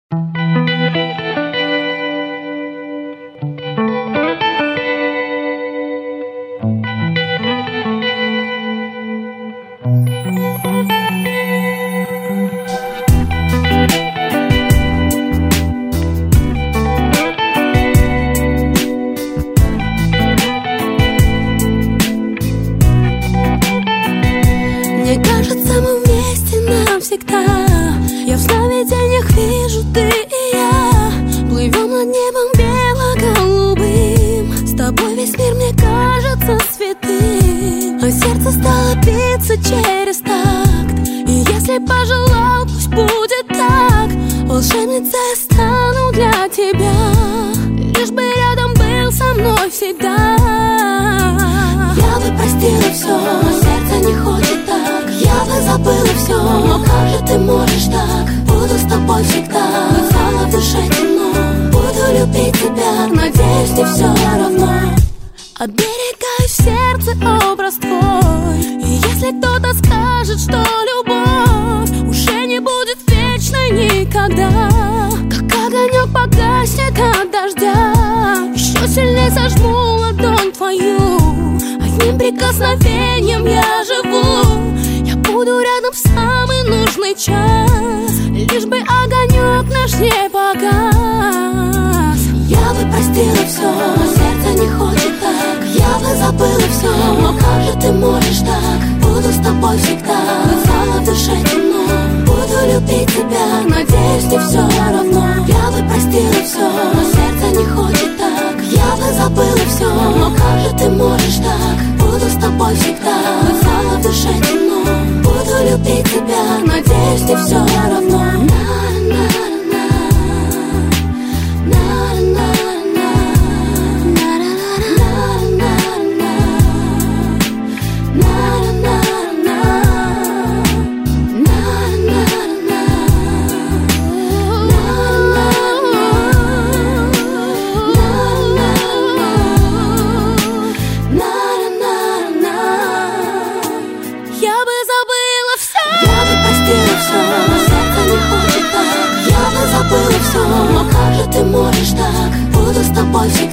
Мне кажется, мы вместе навсегда. Я в сновидениях вижу ты и я. Плывем над небом бело-голубым. С тобой весь мир мне кажется святым. А сердце стало биться через такт. И если пожелал, пусть будет так. Волшебницей я стану для тебя. Лишь бы рядом был со мной всегда. Я бы простила все, но сердце не хочет так. Я бы забыла все, но как же ты можешь так? Буду с тобой всегда, стало в душе темно. Буду любить тебя, надеюсь, не все равно. Оберегаю в сердце образ твой. И если кто-то скажет, что любовь уже не будет вечной никогда, как огонек погаснет от дождя, еще сильнее сожму ладонь твою. Одним прикосновением я живу. Я буду рядом в самый нужный час, лишь бы огонек наш не погас. Я бы простила все, но сердце не хочет так. Я бы забыла все, но как же ты можешь так? Буду с тобой всегда, стало в душе темно. Буду любить тебя, надеюсь, не все равно. Я бы простила все, но сердце не хочет так. Я бы забыла все, но как же ты можешь так? Буду с тобой всегда, стало в душе темно. Буду любить тебя, надеюсь, не все равно. Но как же ты можешь так? Буду с тобой всегда.